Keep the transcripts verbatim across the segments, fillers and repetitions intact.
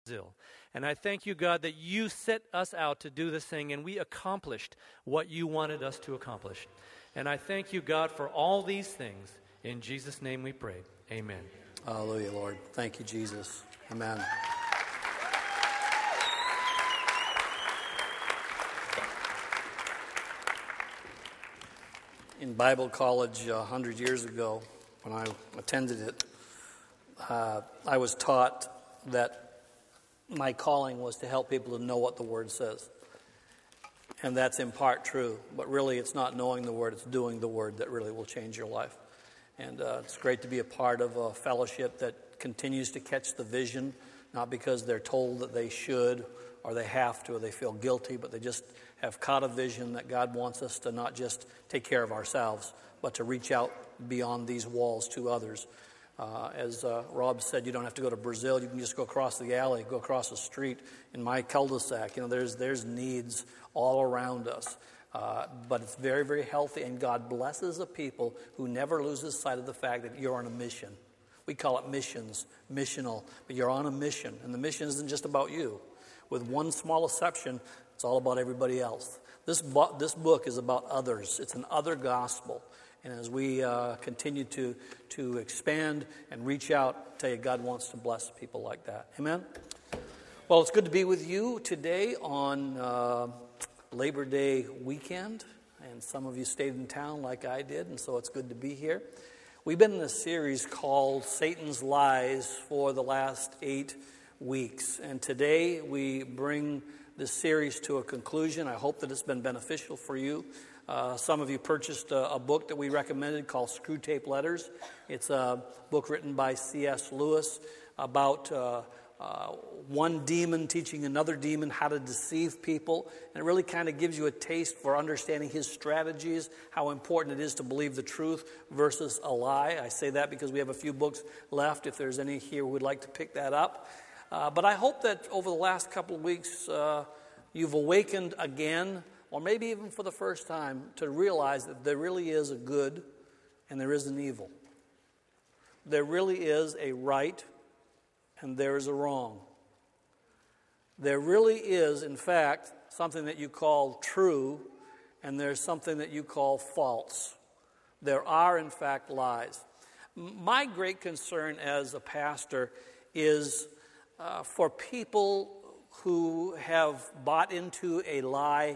Brazil. And I thank you, God, that you set us out to do this thing, and we accomplished what you wanted us to accomplish. And I thank you, God, for all these things. In Jesus' name we pray. Amen. Hallelujah, Lord. Thank you, Jesus. Amen. In Bible college a hundred years ago, when I attended it, uh, I was taught that my calling was to help people to know what the Word says. And that's in part true, but really it's not knowing the Word, it's doing the Word that really will change your life. And uh, it's great to be a part of a fellowship that continues to catch the vision, not because they're told that they should or they have to or they feel guilty, but they just have caught a vision that God wants us to not just take care of ourselves, but to reach out beyond these walls to others. Uh, as uh, Rob said, you don't have to go to Brazil. You can just go across the alley, go across the street. In my cul-de-sac, you know, there's there's needs all around us. Uh, but it's very, very healthy, and God blesses a people who never loses sight of the fact that you're on a mission. We call it missions, missional, but you're on a mission, and the mission isn't just about you. With one small exception, it's all about everybody else. This, bo- this book is about others. It's an other gospel. And as we uh, continue to, to expand and reach out, I tell you, God wants to bless people like that. Amen? Well, it's good to be with you today on uh, Labor Day weekend. And some of you stayed in town like I did, and so it's good to be here. We've been in a series called Satan's Lies for the last eight weeks. And today we bring this series to a conclusion. I hope that it's been beneficial for you. Uh, some of you purchased a, a book that we recommended called Screwtape Letters. It's a book written by C S Lewis about uh, uh, one demon teaching another demon how to deceive people. And it really kind of gives you a taste for understanding his strategies, how important it is to believe the truth versus a lie. I say that because we have a few books left. If there's any here who would like to pick that up. Uh, but I hope that over the last couple of weeks, uh, you've awakened again, or maybe even for the first time, to realize that there really is a good and there is an evil. There really is a right and there is a wrong. There really is, in fact, something that you call true, and there's something that you call false. There are, in fact, lies. My great concern as a pastor is Uh, for people who have bought into a lie,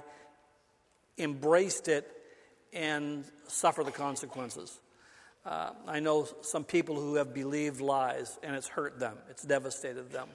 embraced it, and suffer the consequences. Uh, I know some people who have believed lies, and it's hurt them. It's devastated them.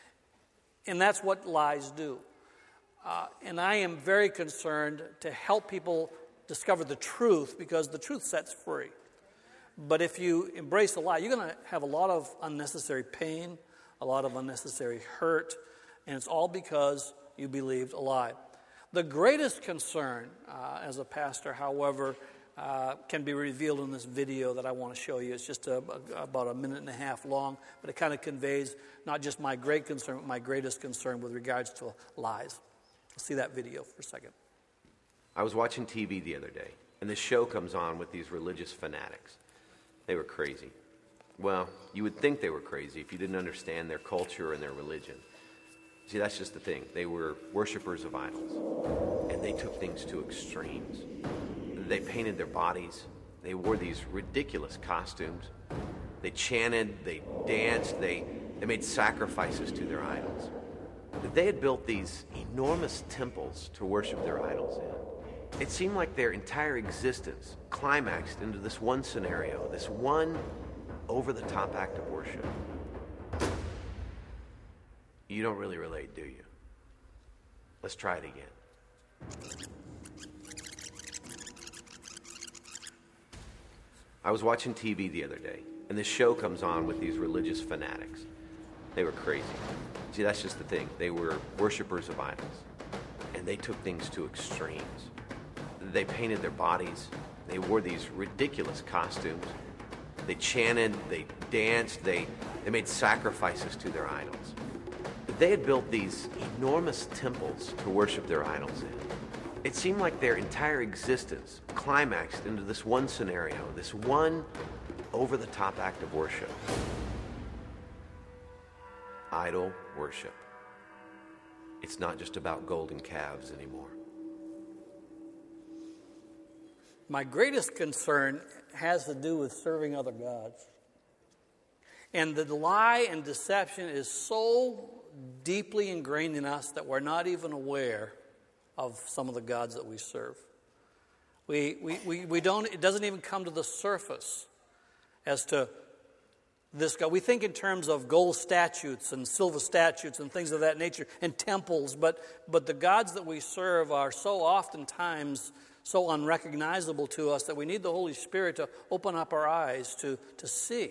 And that's what lies do. Uh, and I am very concerned to help people discover the truth, because the truth sets free. But if you embrace a lie, you're going to have a lot of unnecessary pain, a lot of unnecessary hurt, and it's all because you believed a lie. The greatest concern uh, as a pastor, however, uh, can be revealed in this video that I want to show you. It's just a, a, about a minute and a half long, but it kind of conveys not just my great concern, but my greatest concern with regards to lies. Let's see that video for a second. I was watching T V the other day, and this show comes on with these religious fanatics. They were crazy. Well, you would think they were crazy if you didn't understand their culture and their religion. See, that's just the thing. They were worshipers of idols, and they took things to extremes. They painted their bodies. They wore these ridiculous costumes. They chanted, they danced, they, they made sacrifices to their idols. They had built these enormous temples to worship their idols in. It seemed like their entire existence climaxed into this one scenario, this one over-the-top act of worship. You don't really relate, do you? Let's try it again. I was watching T V the other day, and this show comes on with these religious fanatics. They were crazy. See, that's just the thing. They were worshipers of idols, and they took things to extremes. They painted their bodies. They wore these ridiculous costumes. They chanted, they danced, they, they made sacrifices to their idols. They had built these enormous temples to worship their idols in. It seemed like their entire existence climaxed into this one scenario, this one over-the-top act of worship. Idol worship. It's not just about golden calves anymore. My greatest concern has to do with serving other gods. And the lie and deception is so deeply ingrained in us that we're not even aware of some of the gods that we serve. We, we, we, we don't, it doesn't even come to the surface as to this God. We think in terms of gold statues and silver statues and things of that nature and temples, but, but the gods that we serve are so oftentimes so unrecognizable to us that we need the Holy Spirit to open up our eyes to, to see.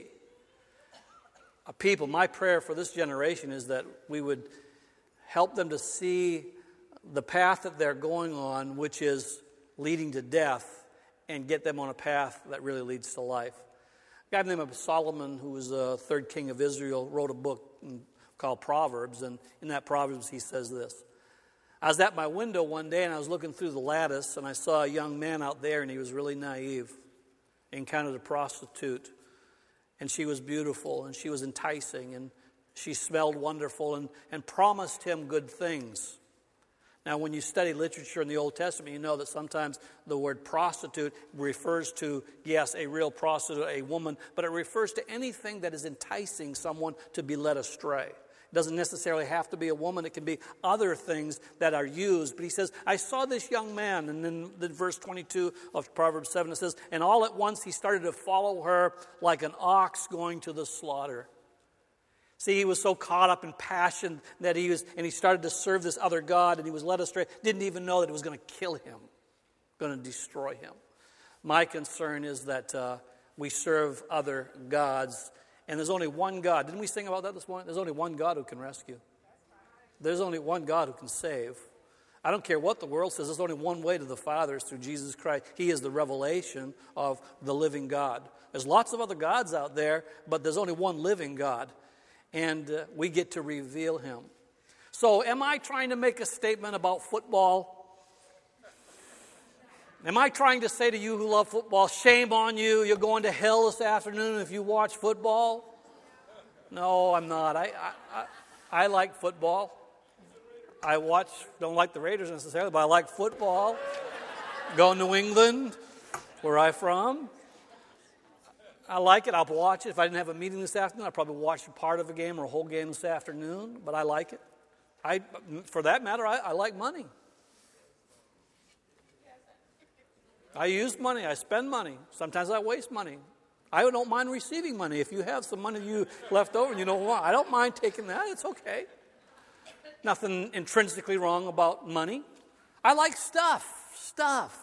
A people, my prayer for this generation is that we would help them to see the path that they're going on, which is leading to death, and get them on a path that really leads to life. A guy named Solomon, who was a third king of Israel, wrote a book called Proverbs, and in that Proverbs he says this. I was at my window one day and I was looking through the lattice and I saw a young man out there and he was really naive. He encountered a prostitute and she was beautiful and she was enticing and she smelled wonderful and, and promised him good things. Now, when you study literature in the Old Testament, you know that sometimes the word prostitute refers to, yes, a real prostitute, a woman, but it refers to anything that is enticing someone to be led astray. It doesn't necessarily have to be a woman. It can be other things that are used. But he says, I saw this young man. And then in verse twenty-two of Proverbs seven, it says, and all at once he started to follow her like an ox going to the slaughter. See, he was so caught up in passion that he was, and he started to serve this other god, and he was led astray. Didn't even know that it was going to kill him, going to destroy him. My concern is that uh, we serve other gods, and there's only one God. Didn't we sing about that this morning? There's only one God who can rescue. There's only one God who can save. I don't care what the world says. There's only one way to the Father is through Jesus Christ. He is the revelation of the living God. There's lots of other gods out there, but there's only one living God. And uh, we get to reveal him. So am I trying to make a statement about football? Am I trying to say to you who love football, shame on you, you're going to hell this afternoon if you watch football? No, I'm not. I, I, I, I like football. I watch, don't like the Raiders necessarily, but I like football. Go New England, where I'm from. I like it. I'll watch it. If I didn't have a meeting this afternoon, I'd probably watch a part of a game or a whole game this afternoon, but I like it. I, for that matter, I, I like money. I use money. I spend money. Sometimes I waste money. I don't mind receiving money. If you have some money you left over and you don't want, I don't mind taking that. It's okay. Nothing intrinsically wrong about money. I like stuff. Stuff.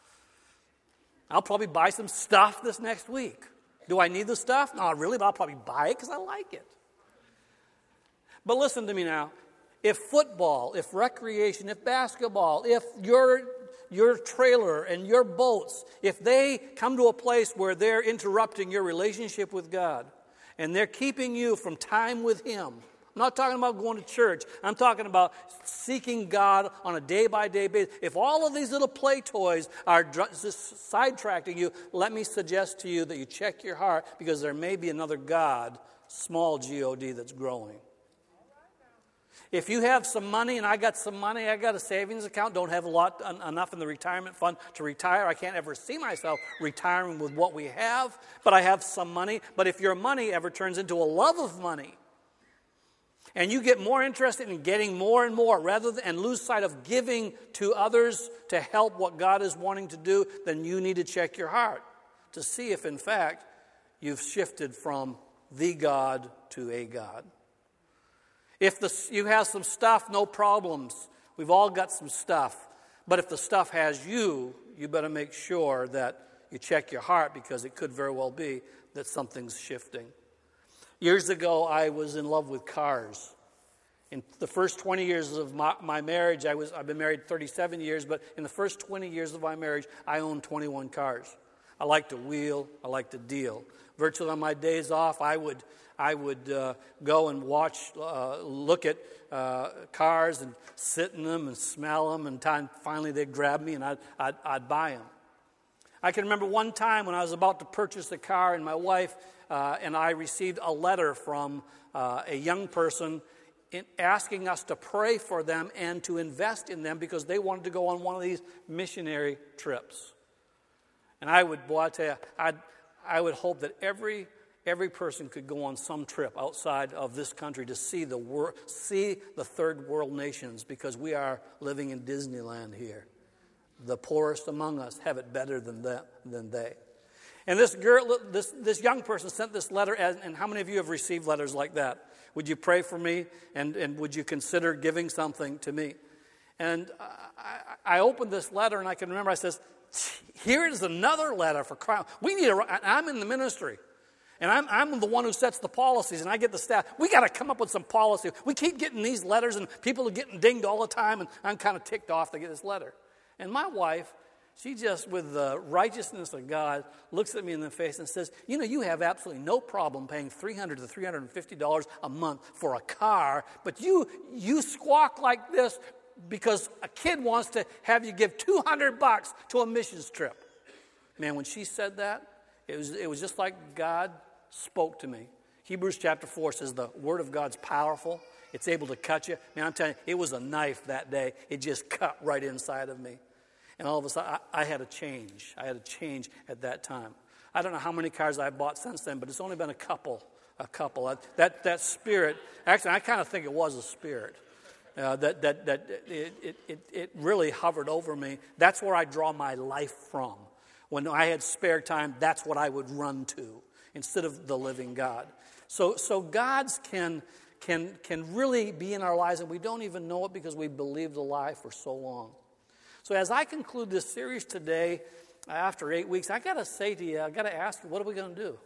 I'll probably buy some stuff this next week. Do I need the stuff? Not really, but I'll probably buy it because I like it. But listen to me now. If football, if recreation, if basketball, if your your trailer and your boats, if they come to a place where they're interrupting your relationship with God and they're keeping you from time with Him, I'm not talking about going to church. I'm talking about seeking God on a day-by-day basis. If all of these little play toys are just sidetracking you, let me suggest to you that you check your heart because there may be another God, small G O D, that's growing. If you have some money and I got some money, I got a savings account, don't have a lot enough in the retirement fund to retire. I can't ever see myself retiring with what we have, but I have some money. But if your money ever turns into a love of money, and you get more interested in getting more and more rather than and lose sight of giving to others to help what God is wanting to do, then you need to check your heart to see if, in fact, you've shifted from the God to a God. If the, you have some stuff, no problems. We've all got some stuff. But if the stuff has you, you better make sure that you check your heart because it could very well be that something's shifting. Years ago, I was in love with cars. In the first twenty years of my, my marriage, I was, I've been married thirty-seven years, but in the first twenty years of my marriage, I owned twenty-one cars. I like to wheel. I like to deal. Virtually on my days off, I would I would uh, go and watch, uh, look at uh, cars and sit in them and smell them, and time, finally they'd grab me and I'd, I'd, I'd buy them. I can remember one time when I was about to purchase a car, and my wife uh, and I received a letter from uh, a young person in asking us to pray for them and to invest in them because they wanted to go on one of these missionary trips. And I would, boy, I tell you, I'd, I would hope that every every person could go on some trip outside of this country to see the wor- see the third world nations, because we are living in Disneyland here. The poorest among us have it better than that, than they. And this girl, this this young person sent this letter, as, and how many of you have received letters like that? Would you pray for me, and, and would you consider giving something to me? And I, I opened this letter, and I can remember I says, here is another letter for Christ. We need a, I'm in the ministry, and I'm, I'm the one who sets the policies, and I get the staff. We got to come up with some policy. We keep getting these letters, and people are getting dinged all the time, and I'm kind of ticked off to get this letter. And my wife, she just, with the righteousness of God, looks at me in the face and says, you know, you have absolutely no problem paying three hundred dollars to three hundred fifty dollars a month for a car, but you you squawk like this because a kid wants to have you give two hundred bucks to a missions trip. Man, when she said that, it was it was just like God spoke to me. Hebrews chapter four says the word of God's powerful. It's able to cut you. Man, I'm telling you, it was a knife that day. It just cut right inside of me. And all of a sudden, I, I had a change. I had a change at that time. I don't know how many cars I've bought since then, but it's only been a couple. A couple. That that spirit, actually, I kind of think it was a spirit. Uh, that that that it, it it it really hovered over me. That's where I draw my life from. When I had spare time, that's what I would run to instead of the living God. So so God's can can can really be in our lives, and we don't even know it because we believed a lie for so long. So as I conclude this series today, after eight weeks, I got to say to you, I got to ask you, what are we going to do?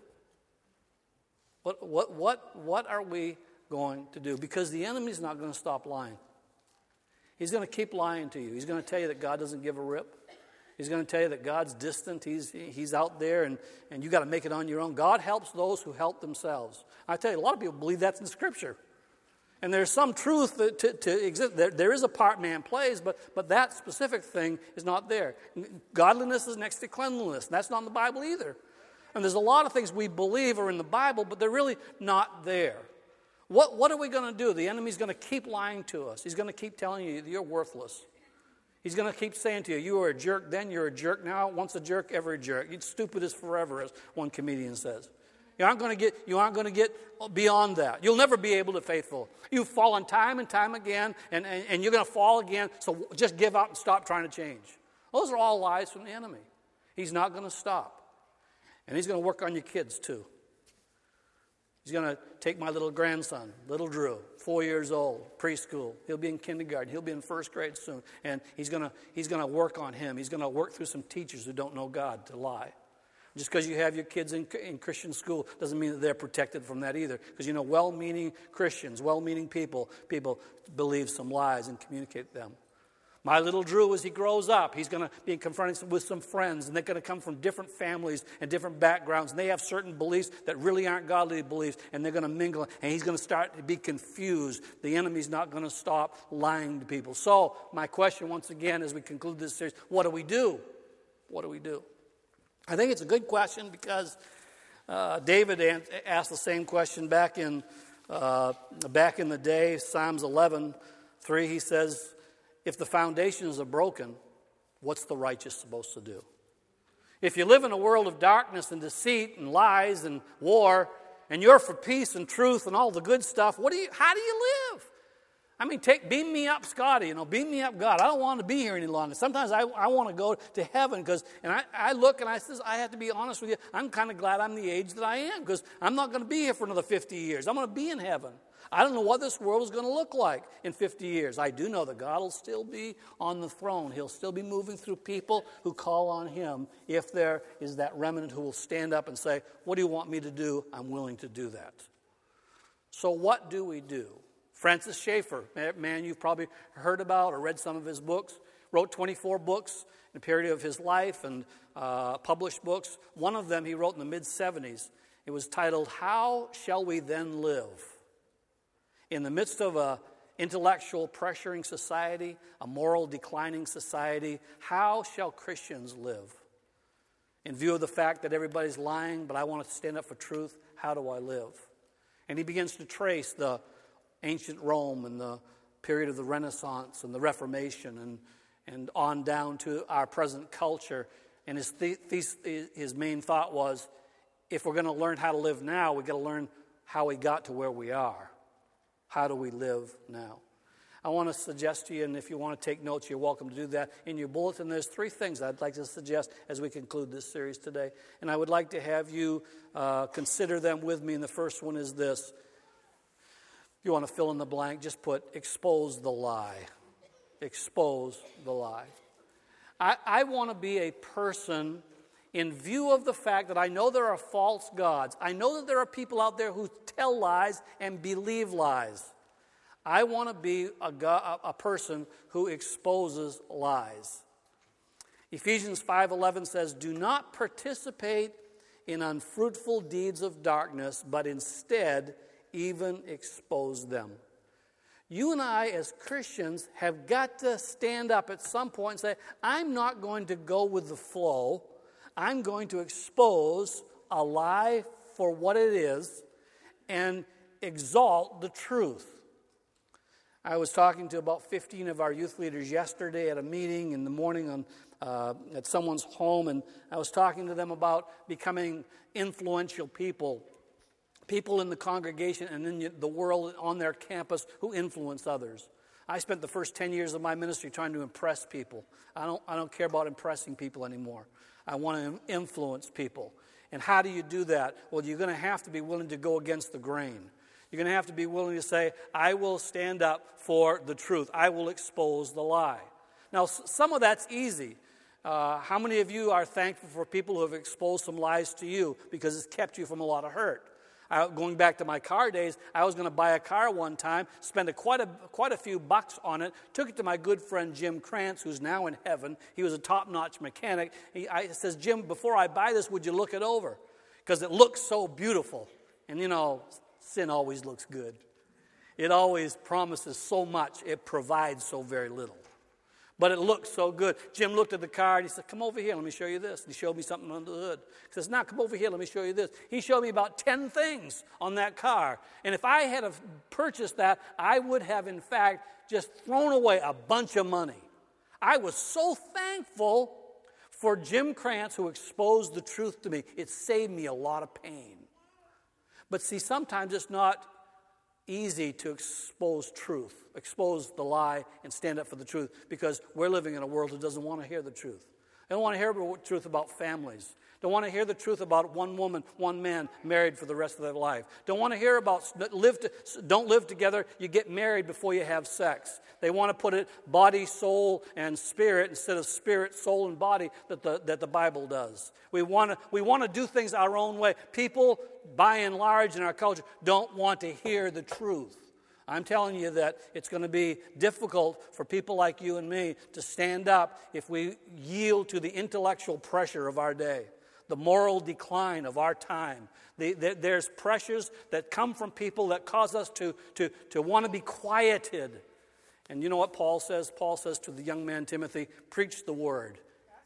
What what what what are we going to do? Because the enemy's not going to stop lying. He's going to keep lying to you. He's going to tell you that God doesn't give a rip. He's going to tell you that God's distant. He's he's out there, and, and you got to make it on your own. God helps those who help themselves. I tell you, a lot of people believe that's in Scripture. And there's some truth to, to, to exist. There, there is a part man plays, but, but that specific thing is not there. Godliness is next to cleanliness. And that's not in the Bible either. And there's a lot of things we believe are in the Bible, but they're really not there. What, what are we going to do? The enemy's going to keep lying to us. He's going to keep telling you that you're worthless. He's going to keep saying to you, you were a jerk then, you're a jerk now. Once a jerk, ever a jerk. You're stupid as forever, as one comedian says. You aren't going to get. You aren't going to get beyond that. You'll never be able to be faithful. You've fallen time and time again, and, and, and you're going to fall again. So just give up and stop trying to change. Those are all lies from the enemy. He's not going to stop, and he's going to work on your kids too. He's going to take my little grandson, little Drew, four years old, preschool. He'll be in kindergarten. He'll be in first grade soon, and he's going to he's going to work on him. He's going to work through some teachers who don't know God to lie. Just because you have your kids in, in Christian school doesn't mean that they're protected from that either. Because, you know, well-meaning Christians, well-meaning people, people believe some lies and communicate them. My little Drew, as he grows up, he's going to be confronted with some friends, and they're going to come from different families and different backgrounds, and they have certain beliefs that really aren't godly beliefs, and they're going to mingle, and he's going to start to be confused. The enemy's not going to stop lying to people. So, my question once again as we conclude this series, what do we do? What do we do? I think it's a good question because uh, David asked the same question back in uh, back in the day. Psalms eleven three, he says, if the foundations are broken, what's the righteous supposed to do? If you live in a world of darkness and deceit and lies and war, and you're for peace and truth and all the good stuff, what do you? How do you live? I mean, take beam me up, Scotty, you know, beam me up, God. I don't want to be here any longer. Sometimes I, I want to go to heaven because, and I, I look and I says, I have to be honest with you, I'm kind of glad I'm the age that I am because I'm not going to be here for another fifty years. I'm going to be in heaven. I don't know what this world is going to look like in fifty years. I do know that God will still be on the throne. He'll still be moving through people who call on Him if there is that remnant who will stand up and say, what do you want me to do? I'm willing to do that. So what do we do? Francis Schaeffer, man you've probably heard about or read some of his books, wrote twenty-four books in the period of his life and uh, published books. One of them he wrote in the mid-seventies. It was titled, How Shall We Then Live? In the midst of a intellectual pressuring society, a moral declining society, how shall Christians live? In view of the fact that everybody's lying, but I want to stand up for truth, how do I live? And he begins to trace the ancient Rome and the period of the Renaissance and the Reformation and, and on down to our present culture. And his, the, his main thought was, if we're going to learn how to live now, we've got to learn how we got to where we are. How do we live now? I want to suggest to you, and if you want to take notes, you're welcome to do that. In your bulletin, there's three things I'd like to suggest as we conclude this series today. And I would like to have you uh, consider them with me. And the first one is this. If you want to fill in the blank, just put expose the lie. Expose the lie. I, I want to be a person, in view of the fact that I know there are false gods. I know that there are people out there who tell lies and believe lies. I want to be a, God, a person who exposes lies. Ephesians five eleven says, do not participate in unfruitful deeds of darkness, but instead even expose them. You and I as Christians have got to stand up at some point and say, I'm not going to go with the flow. I'm going to expose a lie for what it is and exalt the truth. I was talking to about fifteen of our youth leaders yesterday at a meeting in the morning on, uh, at someone's home, and I was talking to them about becoming influential people, people in the congregation and in the world on their campus who influence others. I spent the first ten years of my ministry trying to impress people. I don't, I don't care about impressing people anymore. I want to influence people. And how do you do that? Well, you're going to have to be willing to go against the grain. You're going to have to be willing to say, I will stand up for the truth. I will expose the lie. Now, some of that's easy. Uh, how many of you are thankful for people who have exposed some lies to you because it's kept you from a lot of hurt? Uh, going back to my car days, I was going to buy a car one time, spend a, quite, a, quite a few bucks on it, took it to my good friend Jim Krantz, who's now in heaven. He was a top-notch mechanic. He I, says, Jim, before I buy this, would you look it over? Because it looks so beautiful. And, you know, sin always looks good. It always promises so much. It provides so very little. But it looks so good. Jim looked at the car and he said, come over here, let me show you this. And he showed me something under the hood. He says, now come over here, let me show you this. He showed me about ten things on that car. And if I had have purchased that, I would have, in fact, just thrown away a bunch of money. I was so thankful for Jim Krantz, who exposed the truth to me. It saved me a lot of pain. But see, sometimes it's not easy to expose truth, expose the lie and stand up for the truth, because we're living in a world that doesn't want to hear the truth. They don't want to hear the truth about families. Don't want to hear the truth about one woman, one man married for the rest of their life. Don't want to hear about live to, don't live together, you get married before you have sex. They want to put it body, soul, and spirit instead of spirit, soul, and body that the, that the Bible does. We want to we want to do things our own way. People, by and large, in our culture, don't want to hear the truth. I'm telling you that it's going to be difficult for people like you and me to stand up if we yield to the intellectual pressure of our day, the moral decline of our time. The, the, there's pressures that come from people that cause us to, to, to want to be quieted. And you know what Paul says? Paul says to the young man Timothy, preach the word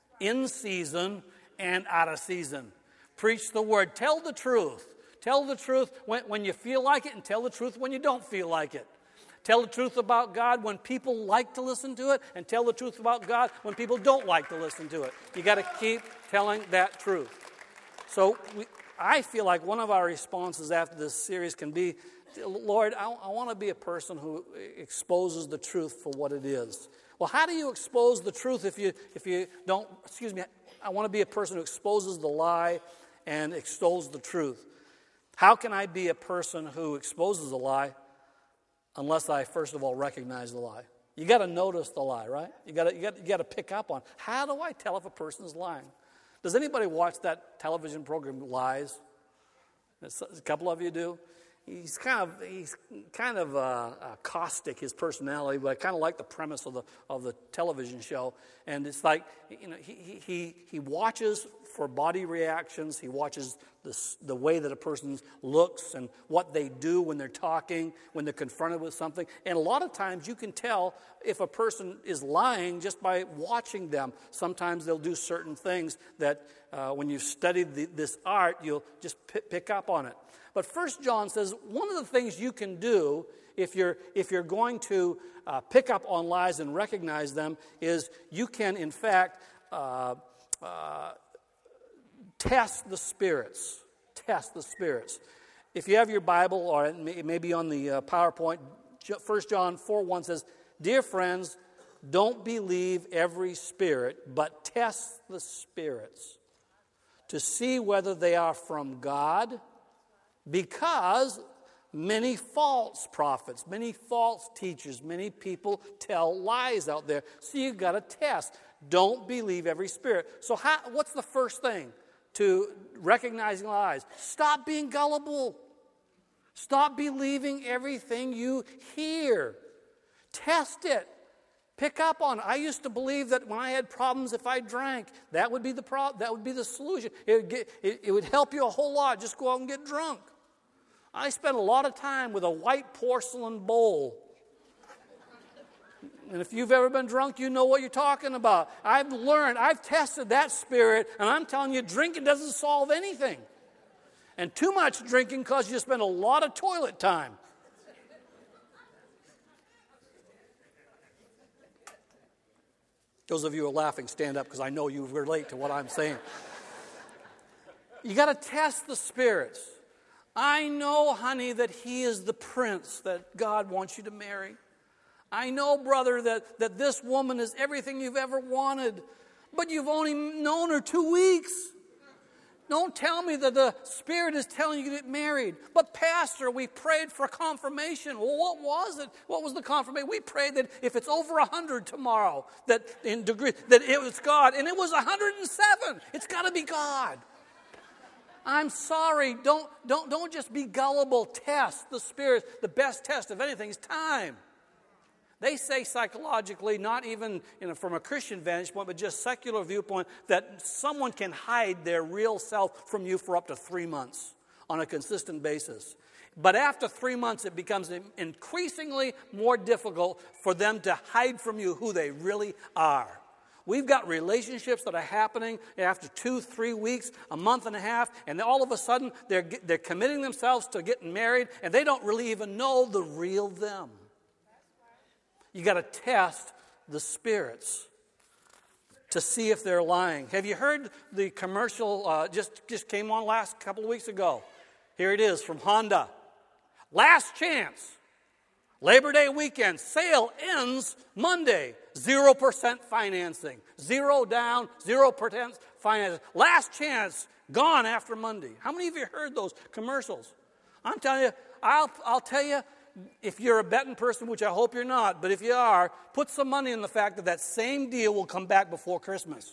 in season and out of season. Preach the word. Tell the truth. Tell the truth when, when you feel like it, and tell the truth when you don't feel like it. Tell the truth about God when people like to listen to it, and tell the truth about God when people don't like to listen to it. You got to keep telling that truth. So we, I feel like one of our responses after this series can be, Lord, I, I want to be a person who exposes the truth for what it is. Well, how do you expose the truth if you if you don't, excuse me, I want to be a person who exposes the lie and extols the truth. How can I be a person who exposes a lie unless I, first of all, recognize the lie? You got to notice the lie, right? You got to you got you got to pick up on, how do I tell if a person is lying? Does anybody watch that television program Lies? A couple of you do. He's kind of he's kind of uh, uh, caustic, his personality, but I kind of like the premise of the of the television show. And it's like, you know, he he he watches for body reactions. He watches the the, the way that a person looks and what they do when they're talking, when they're confronted with something. And a lot of times you can tell if a person is lying just by watching them. Sometimes they'll do certain things that uh, when you've studied the, this art, you'll just p- pick up on it. But First John says one of the things you can do if you're, if you're going to uh, pick up on lies and recognize them is you can, in fact, uh, uh, test the spirits. Test the spirits. If you have your Bible, or it may, it may be on the uh, PowerPoint, First John four one says, "Dear friends, don't believe every spirit, but test the spirits to see whether they are from God, because many false prophets, many false teachers, many people tell lies out there. So you've got to test. Don't believe every spirit." So how, what's the first thing to recognizing lies? Stop being gullible. Stop believing everything you hear. Test it. Pick up on it. I used to believe that when I had problems, if I drank, that would be the problem. That would be the solution. It would, get, it, it would help you a whole lot. Just go out and get drunk. I spent a lot of time with a white porcelain bowl. And if you've ever been drunk, you know what you're talking about. I've learned, I've tested that spirit, and I'm telling you, drinking doesn't solve anything. And too much drinking causes you to spend a lot of toilet time. Those of you who are laughing, stand up, because I know you relate to what I'm saying. You got to test the spirits. I know, honey, that he is the prince that God wants you to marry. I know, brother, that, that this woman is everything you've ever wanted, but you've only known her two weeks. Don't tell me that the Spirit is telling you to get married. But pastor, we prayed for confirmation. Well, what was it? What was the confirmation? We prayed that if it's over one hundred tomorrow, that in degree, that it was God. And it was one hundred seven. It's got to be God. I'm sorry. Don't, don't, don't just be gullible. Test the Spirit. The best test of anything is time. They say psychologically, not even you know, from a Christian vantage point, but just secular viewpoint, that someone can hide their real self from you for up to three months on a consistent basis. But after three months, it becomes increasingly more difficult for them to hide from you who they really are. We've got relationships that are happening after two, three weeks, a month and a half, and all of a sudden they're, they're committing themselves to getting married, and they don't really even know the real them. You got to test the spirits to see if they're lying. Have you heard the commercial uh, just, just came on last couple of weeks ago? Here it is from Honda. Last chance. Labor Day weekend. Sale ends Monday. Zero percent financing. Zero down, zero percent financing. Last chance. Gone after Monday. How many of you heard those commercials? I'm telling you, I'll, I'll tell you, if you're a betting person, which I hope you're not, but if you are, put some money in the fact that that same deal will come back before Christmas.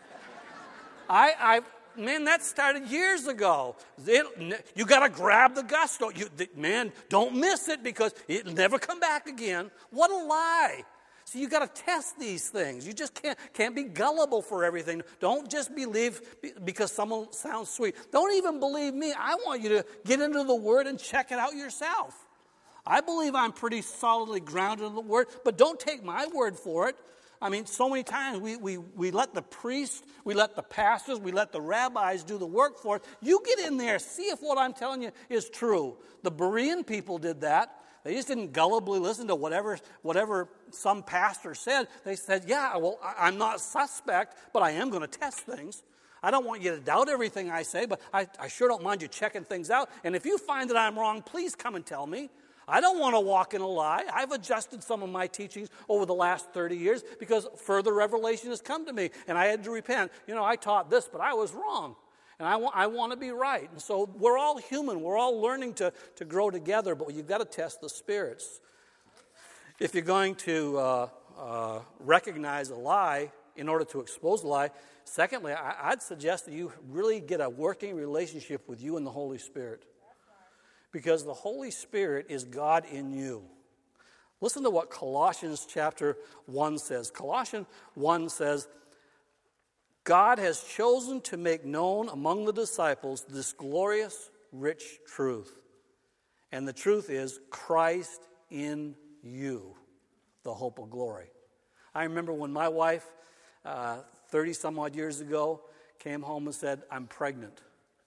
I, I, man, that started years ago. It, you got to grab the gusto. You, man, don't miss it because it'll never come back again. What a lie. So you got to test these things. You just can't, can't be gullible for everything. Don't just believe because someone sounds sweet. Don't even believe me. I want you to get into the Word and check it out yourself. I believe I'm pretty solidly grounded in the Word, but don't take my word for it. I mean, so many times we, we, we let the priests, we let the pastors, we let the rabbis do the work for us. You get in there, see if what I'm telling you is true. The Berean people did that. They just didn't gullibly listen to whatever whatever some pastor said. They said, yeah, well, I'm not suspect, but I am going to test things. I don't want you to doubt everything I say, but I, I sure don't mind you checking things out. And if you find that I'm wrong, please come and tell me. I don't want to walk in a lie. I've adjusted some of my teachings over the last thirty years because further revelation has come to me, and I had to repent. You know, I taught this, but I was wrong, and I, wa- I want to be right. And so we're all human. We're all learning to, to grow together, but you've got to test the spirits. If you're going to uh, uh, recognize a lie in order to expose a lie, secondly, I, I'd suggest that you really get a working relationship with you and the Holy Spirit. Because the Holy Spirit is God in you. Listen to what Colossians chapter one says. Colossians one says, God has chosen to make known among the disciples this glorious, rich truth. And the truth is Christ in you, the hope of glory. I remember when my wife, uh, thirty some odd years ago, came home and said, I'm pregnant.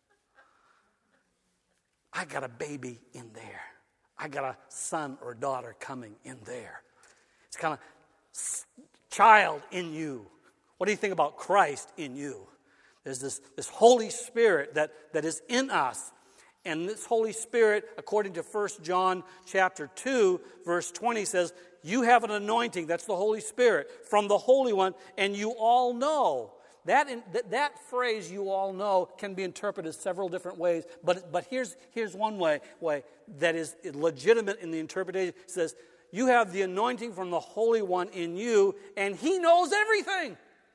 I got a baby in there. I got a son or daughter coming in there. It's kind of child in you. What do you think about Christ in you? There's this, this Holy Spirit that, that is in us. And this Holy Spirit, according to First John chapter two, verse twenty, says, you have an anointing, that's the Holy Spirit, from the Holy One, and you all know. That, in, that, that phrase, you all know, can be interpreted several different ways. But, but here's, here's one way, way that is legitimate in the interpretation. It says, you have the anointing from the Holy One in you, and He knows everything.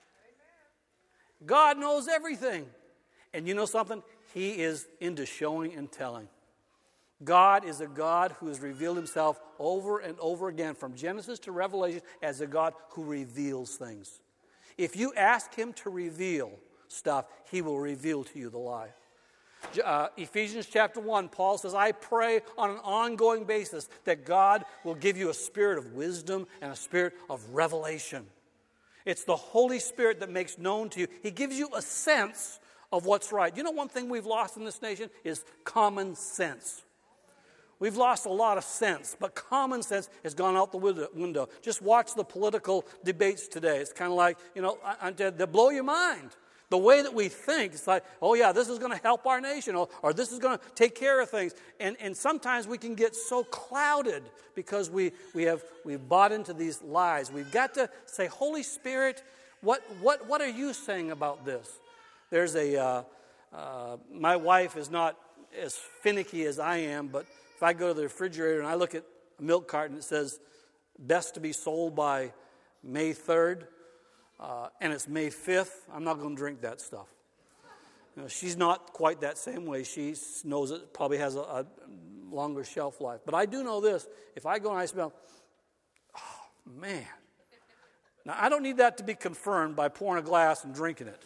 God knows everything. And you know something? He is into showing and telling. God is a God who has revealed Himself over and over again, from Genesis to Revelation, as a God who reveals things. If you ask Him to reveal stuff, He will reveal to you the lie. Uh, Ephesians chapter one, Paul says, I pray on an ongoing basis that God will give you a spirit of wisdom and a spirit of revelation. It's the Holy Spirit that makes known to you. He gives you a sense of what's right. You know, one thing we've lost in this nation is common sense. We've lost a lot of sense, but common sense has gone out the window. Just watch the political debates today. It's kind of like, you know, they blow your mind. The way that we think, it's like, oh yeah, this is going to help our nation, or, or this is going to take care of things. And, and sometimes we can get so clouded because we, we have, we've bought into these lies. We've got to say, Holy Spirit, what, what, what are you saying about this? There's a, uh, uh, my wife is not as finicky as I am, but if I go to the refrigerator and I look at a milk carton that says best to be sold by May third, uh, and it's May fifth, I'm not going to drink that stuff. You know, she's not quite that same way. She knows it probably has a, a longer shelf life. But I do know this. If I go and I smell, oh, man. Now, I don't need that to be confirmed by pouring a glass and drinking it.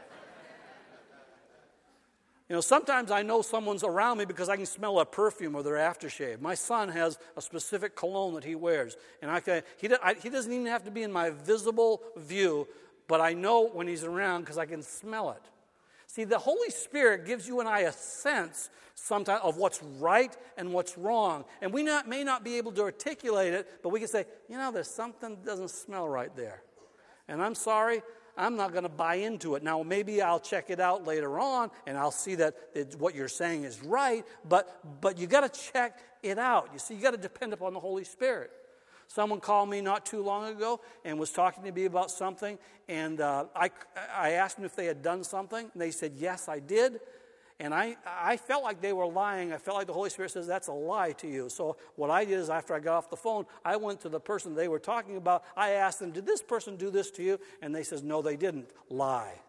You know, sometimes I know someone's around me because I can smell a perfume or their aftershave. My son has a specific cologne that he wears, and I can, he, I, he doesn't even have to be in my visible view, but I know when he's around because I can smell it. See, the Holy Spirit gives you and I a sense sometimes of what's right and what's wrong, and we not, may not be able to articulate it, but we can say, you know, there's something that doesn't smell right there, and I'm sorry, I'm not going to buy into it. Now, maybe I'll check it out later on, and I'll see that it, what you're saying is right, but but you got to check it out. You see, you got to depend upon the Holy Spirit. Someone called me not too long ago and was talking to me about something, and uh, I, I asked them if they had done something, and they said, yes, I did. And I, I felt like they were lying. I felt like the Holy Spirit says, that's a lie to you. So what I did is after I got off the phone, I went to the person they were talking about. I asked them, did this person do this to you? And they says, no, they didn't. Lie.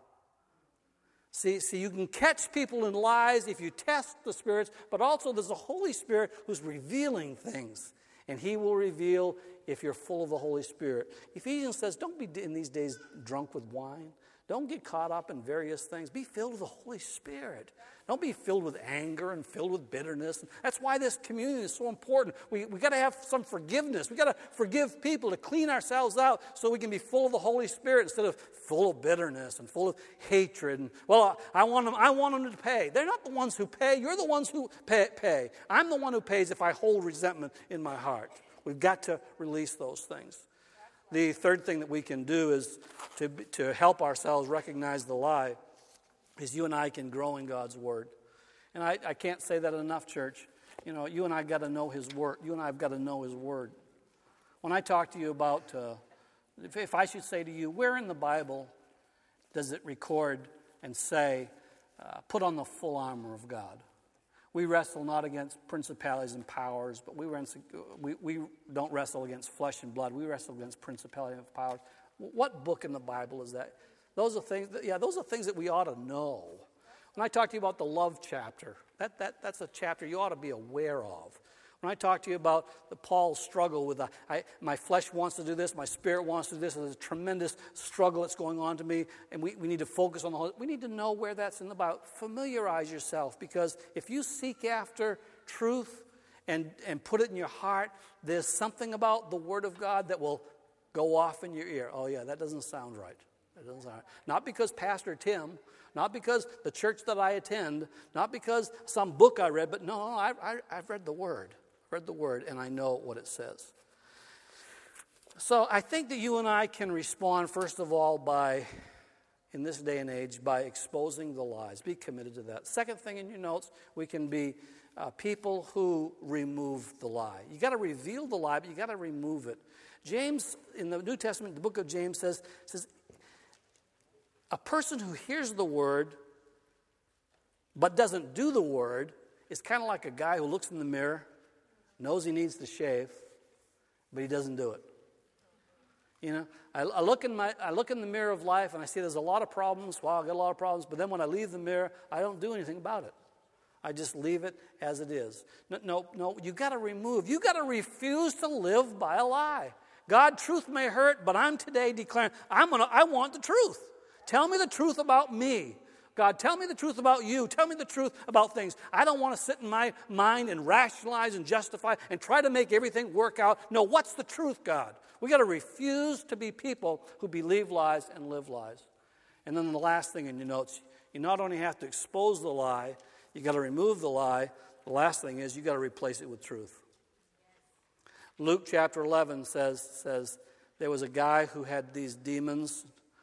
See, see, you can catch people in lies if you test the spirits, but also there's a Holy Spirit who's revealing things. And He will reveal if you're full of the Holy Spirit. Ephesians says, don't be in these days drunk with wine. Don't get caught up in various things. Be filled with the Holy Spirit. Don't be filled with anger and filled with bitterness. That's why this community is so important. We we got to have some forgiveness. We got to forgive people to clean ourselves out so we can be full of the Holy Spirit instead of full of bitterness and full of hatred. And well, I want them. I want them to pay. They're not the ones who pay. You're the ones who pay. pay. I'm the one who pays if I hold resentment in my heart. We've got to release those things. The third thing that we can do is to to help ourselves recognize the lie is you and I can grow in God's Word. And I, I can't say that enough, church. You know, you and I got to know His Word. You and I have got to know His Word. When I talk to you about, uh, if, if I should say to you, where in the Bible does it record and say, uh, put on the full armor of God? We wrestle not against principalities and powers, but we, wrestle, we, we don't wrestle against flesh and blood. We wrestle against principalities and powers. What book in the Bible is that? Those are things. That, yeah, those are things that we ought to know. When I talk to you about the love chapter, that, that that's a chapter you ought to be aware of. When I talk to you about the Paul's struggle with the, I, my flesh wants to do this, my spirit wants to do this, there's a tremendous struggle that's going on to me, and we, we need to focus on the whole. We need to know where that's in the Bible. Familiarize yourself, because if you seek after truth and, and put it in your heart, there's something about the Word of God that will go off in your ear. Oh yeah, that doesn't sound right. That doesn't sound right. Not because Pastor Tim, not because the church that I attend, not because some book I read, but no, I, I, I've read the Word. read the Word, and I know what it says. So I think that you and I can respond, first of all, by, in this day and age, by exposing the lies. Be committed to that. Second thing in your notes, we can be uh, people who remove the lie. You got to reveal the lie, but you got to remove it. James, in the New Testament, the book of James says, says, a person who hears the Word but doesn't do the Word is kind of like a guy who looks in the mirror, knows he needs to shave, but he doesn't do it. You know, I, I look in my, I look in the mirror of life and I see there's a lot of problems. Wow, I got a lot of problems. But then when I leave the mirror, I don't do anything about it. I just leave it as it is. No, no, no you got to remove. You got to refuse to live by a lie. God, truth may hurt, but I'm today declaring I'm gonna. I want the truth. Tell me the truth about me. God, tell me the truth about you. Tell me the truth about things. I don't want to sit in my mind and rationalize and justify and try to make everything work out. No, what's the truth, God? We got to refuse to be people who believe lies and live lies. And then the last thing in your notes, you not only have to expose the lie, you got to remove the lie. The last thing is you got to replace it with truth. Luke chapter eleven says, says there was a guy who had these demons,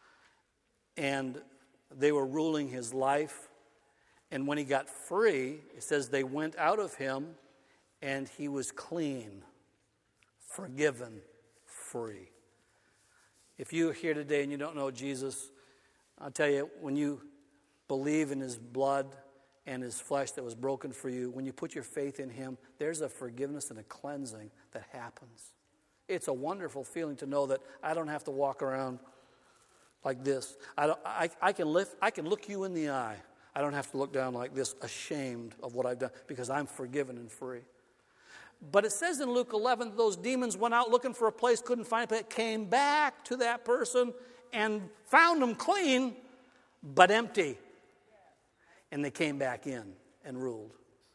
and they were ruling his life. And when he got free, it says they went out of him and he was clean, forgiven, free. If you're here today and you don't know Jesus, I'll tell you, when you believe in his blood and his flesh that was broken for you, when you put your faith in him, there's a forgiveness and a cleansing that happens. It's a wonderful feeling to know that I don't have to walk around like this. I, don't, I, I can lift, I can look you in the eye. I don't have to look down like this, ashamed of what I've done, because I'm forgiven and free. But it says in Luke eleven, those demons went out looking for a place, couldn't find it, came back to that person and found them clean, but empty. And they came back in and ruled.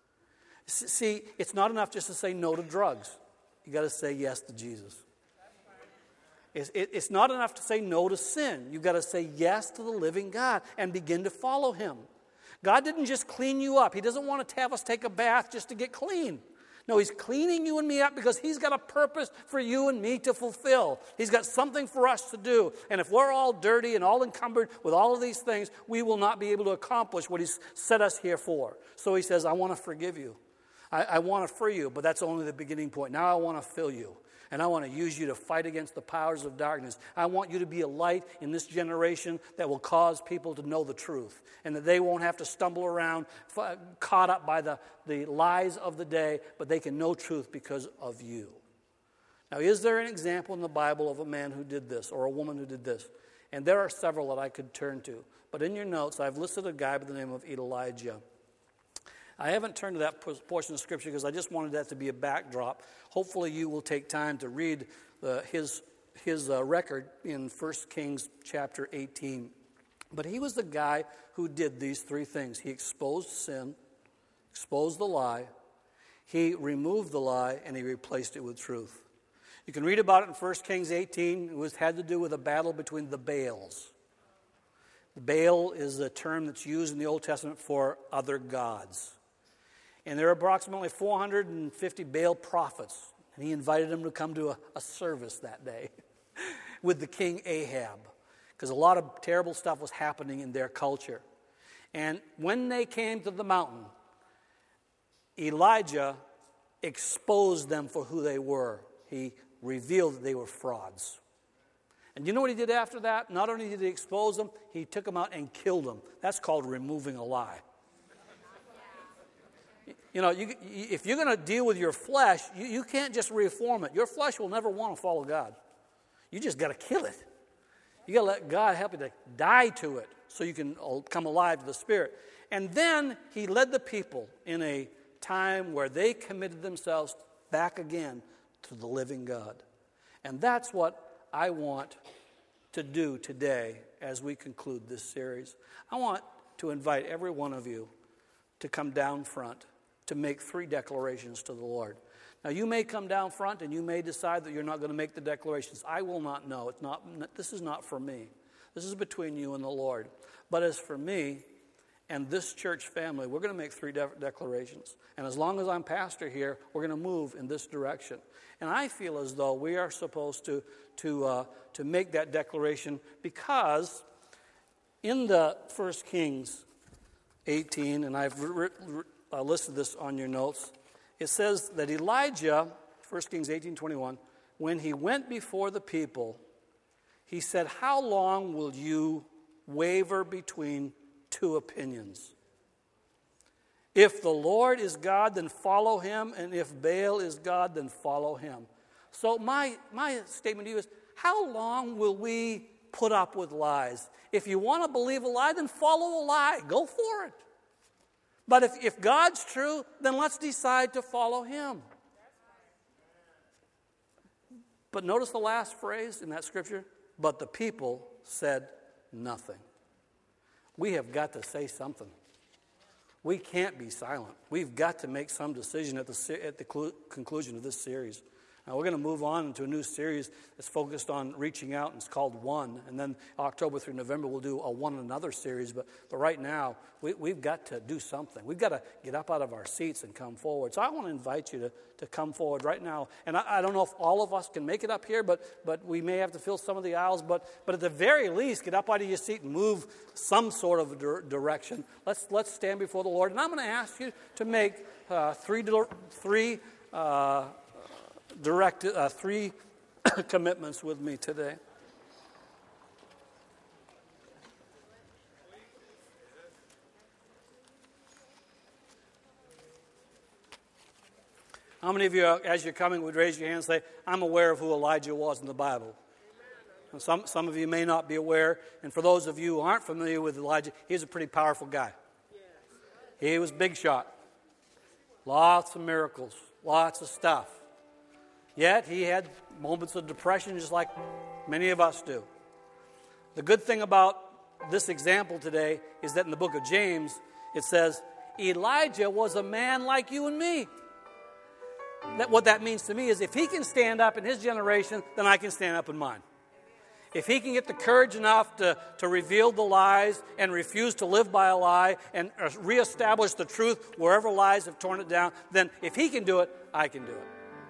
See, it's not enough just to say no to drugs. You got to say yes to Jesus. It's, it's not enough to say no to sin. You've got to say yes to the living God and begin to follow him. God didn't just clean you up. He doesn't want to have us take a bath just to get clean. No, he's cleaning you and me up because he's got a purpose for you and me to fulfill. He's got something for us to do. And if we're all dirty and all encumbered with all of these things, we will not be able to accomplish what he's set us here for. So he says, I want to forgive you. I, I want to free you, but that's only the beginning point. Now I want to fill you. And I want to use you to fight against the powers of darkness. I want you to be a light in this generation that will cause people to know the truth. And that they won't have to stumble around f- caught up by the, the lies of the day, but they can know truth because of you. Now, is there an example in the Bible of a man who did this or a woman who did this? And there are several that I could turn to. But in your notes, I've listed a guy by the name of Elijah. I haven't turned to that portion of Scripture because I just wanted that to be a backdrop. Hopefully you will take time to read uh, his, his uh, record in First Kings chapter eighteen. But he was the guy who did these three things. He exposed sin, exposed the lie, he removed the lie, and he replaced it with truth. You can read about it in First Kings eighteen. It was, had to do with a battle between the Baals. The Baal is a term that's used in the Old Testament for other gods. And there are approximately four hundred fifty Baal prophets. And he invited them to come to a, a service that day with the king Ahab. Because a lot of terrible stuff was happening in their culture. And when they came to the mountain, Elijah exposed them for who they were. He revealed that they were frauds. And you know what he did after that? Not only did he expose them, he took them out and killed them. That's called removing a lie. You know, you, if you're going to deal with your flesh, you, you can't just reform it. Your flesh will never want to follow God. You just got to kill it. You got to let God help you to die to it so you can come alive to the Spirit. And then he led the people in a time where they committed themselves back again to the living God. And that's what I want to do today as we conclude this series. I want to invite every one of you to come down front to make three declarations to the Lord. Now, you may come down front and you may decide that you're not going to make the declarations. I will not know. It's not. This is not for me. This is between you and the Lord. But as for me and this church family, we're going to make three de- declarations. And as long as I'm pastor here, we're going to move in this direction. And I feel as though we are supposed to, to, uh, to make that declaration because in the First Kings eighteen, and I've re- re- uh, listed this on your notes, it says that Elijah, First Kings eighteen twenty-one, when he went before the people, he said, "How long will you waver between two opinions? If the Lord is God, then follow him, and if Baal is God, then follow him." So my, my statement to you is, how long will we put up with lies? If you want to believe a lie, then follow a lie. Go for it. But if, if God's true, then let's decide to follow him. But notice the last phrase in that scripture, but the people said nothing. We have got to say something. We can't be silent. We've got to make some decision at the, at the clu- conclusion of this series. Now, we're going to move on into a new series that's focused on reaching out, and it's called One. And then October through November, we'll do a One Another series. But, but right now, we, we've got to do something. We've got to get up out of our seats and come forward. So I want to invite you to, to come forward right now. And I, I don't know if all of us can make it up here, but, but we may have to fill some of the aisles. But, but at the very least, get up out of your seat and move some sort of dir- direction. Let's, let's stand before the Lord. And I'm going to ask you to make uh, three, three uh, direct uh, three commitments with me today. How many of you, as you're coming, would raise your hand and say, "I'm aware of who Elijah was in the Bible"? And some, some of you may not be aware. And for those of you who aren't familiar with Elijah, he's a pretty powerful guy. He was big shot. Lots of miracles. Lots of stuff. Yet he had moments of depression just like many of us do. The good thing about this example today is that in the book of James, it says, Elijah was a man like you and me. That, what that means to me is if he can stand up in his generation, then I can stand up in mine. If he can get the courage enough to, to reveal the lies and refuse to live by a lie and reestablish the truth wherever lies have torn it down, then if he can do it, I can do it.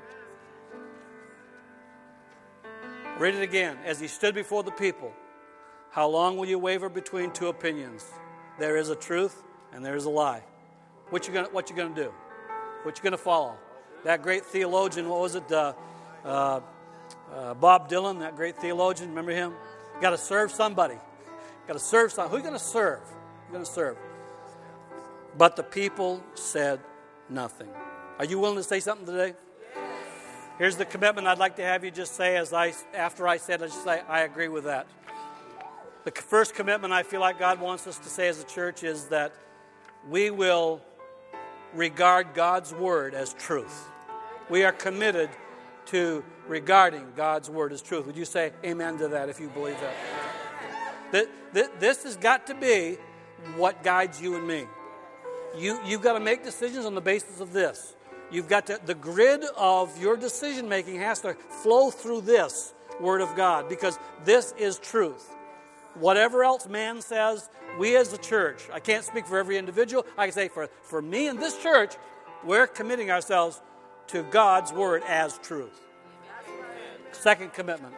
Read it again. As he stood before the people, how long will you waver between two opinions? There is a truth and there is a lie. What you gonna What you gonna do? What you gonna follow? That great theologian, what was it? Uh, uh, uh, Bob Dylan, that great theologian. Remember him? Got to serve somebody. Got to serve somebody. Who are you going to serve? You're going to serve. But the people said nothing. Are you willing to say something today? Here's the commitment I'd like to have you just say as I, after I said, I just say, I agree with that. The first commitment I feel like God wants us to say as a church is that we will regard God's word as truth. We are committed to regarding God's word as truth. Would you say amen to that if you believe that? This has got to be what guides you and me. You, you've got to make decisions on the basis of this. You've got to, the grid of your decision making has to flow through this word of God because this is truth. Whatever else man says, we as a church, I can't speak for every individual, I can say for, for me and this church, we're committing ourselves to God's word as truth. Second commitment.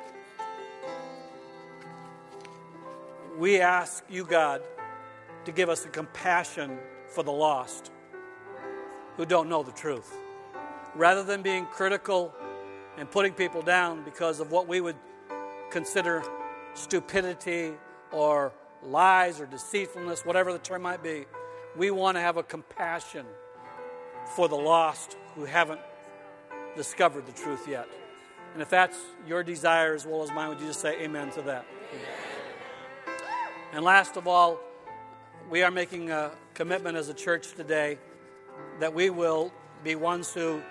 We ask you, God, to give us a compassion for the lost who don't know the truth. Rather than being critical and putting people down because of what we would consider stupidity or lies or deceitfulness, whatever the term might be, we want to have a compassion for the lost who haven't discovered the truth yet. And if that's your desire as well as mine, would you just say amen to that? Amen. And last of all, we are making a commitment as a church today that we will be ones who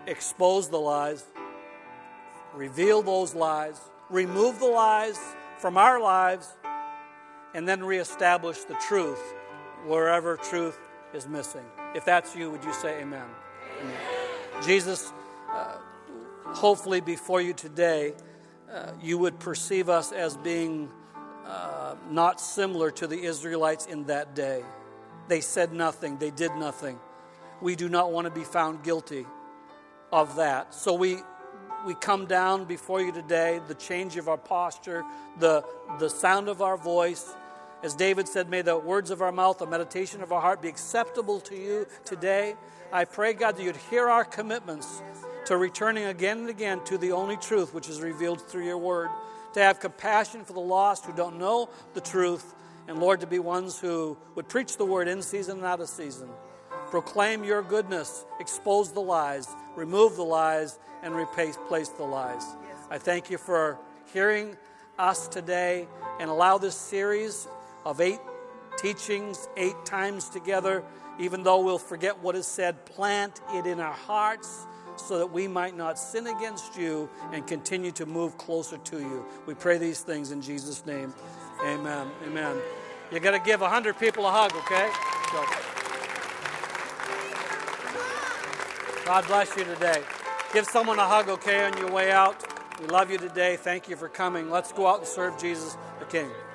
expose the lies, reveal those lies, remove the lies from our lives, and then reestablish the truth wherever truth is missing. If that's you, would you say amen? Amen. Jesus, uh, hopefully before you today, uh, you would perceive us as being uh, not similar to the Israelites in that day. They said nothing. They did nothing. We do not want to be found guilty of that. So we we come down before you today, the change of our posture, the, the sound of our voice. As David said, may the words of our mouth, the meditation of our heart be acceptable to you today. I pray, God, that you'd hear our commitments to returning again and again to the only truth which is revealed through your word, to have compassion for the lost who don't know the truth, and, Lord, to be ones who would preach the word in season and out of season. Proclaim your goodness, expose the lies, remove the lies, and replace place the lies. I thank you for hearing us today, and allow this series of eight teachings, eight times together, even though we'll forget what is said, plant it in our hearts so that we might not sin against you and continue to move closer to you. We pray these things in Jesus' name. Amen. Amen. You got to give a hundred people a hug, okay? So, God bless you today. Give someone a hug, okay, on your way out. We love you today. Thank you for coming. Let's go out and serve Jesus the King.